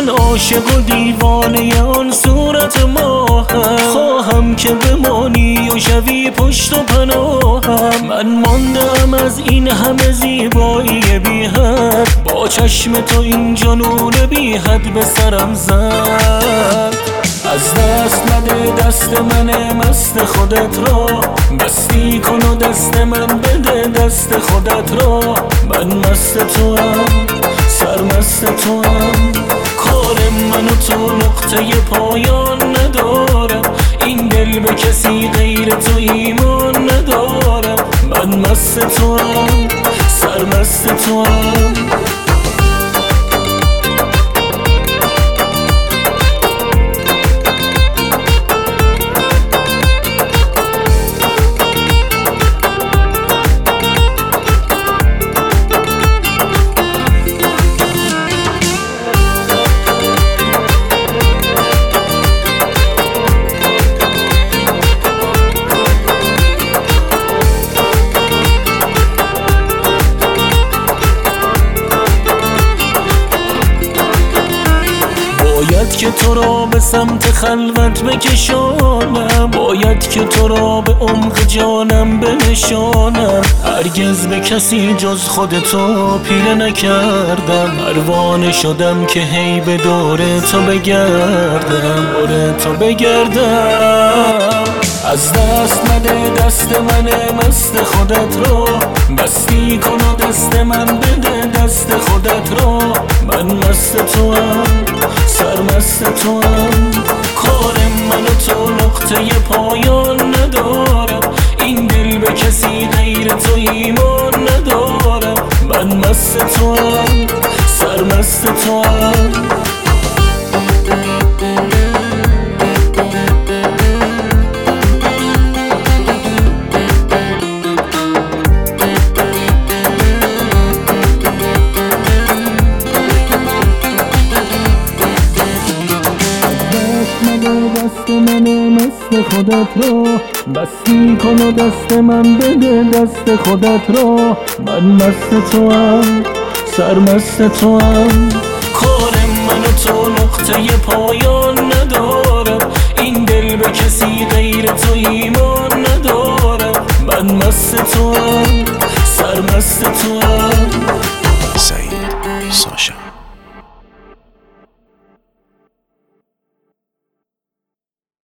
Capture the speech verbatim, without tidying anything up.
من عاشق و دیوانه آن صورت ماهم، خواهم که بمانی و شوی پشت و پناهم. من ماندم از این همه زیبایی بی حد، با چشم تو این جنون بی حد به سرم زد. از دست نده دست من مست خودت را، مستی کن و دست من بده دست خودت را. من مست توام، سرمست توام، کار من و تو نقطه پایان ندارم. این دل به کسی غیر تو ایمان ندارم. من مست توام، سرمست توام. باید که تو را به سمت خلوت بکشانم، باید که تو را به عمق جانم بنشانم. هرگز به کسی جز خودتو پیله نکردم، پروانه شدم که هی به دور تو بگردم، دور تو بگردم. از دست نده دست من مست خودت رو، مستی کن و دست من بده دست خودت رو. من مست توام، سرمست توام، کار من و تو نقطه پایان ندارم. این دل به کسی غیر تو ایمان ندارم. من مست توام، سرمست توام. دست من مست خودت را، مستی کن و دست من بده دست خودت را. من مست توام، سرمست توام، کار من و تو نقطه پایان ندارم. این دل به کسی غیر تو ایمان ندارم. من مست توام، سرمست توام.